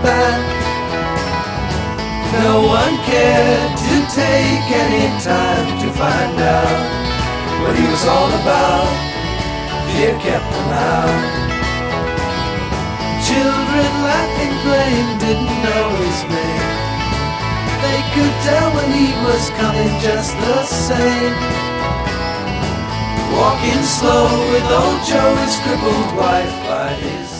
bad. No one cared to take any time to find out what he was all about. Fear kept them out. Children laughing, playing, didn't know his name. They could tell when he was coming just the same. Walking slow with old Joe, his crippled wife by his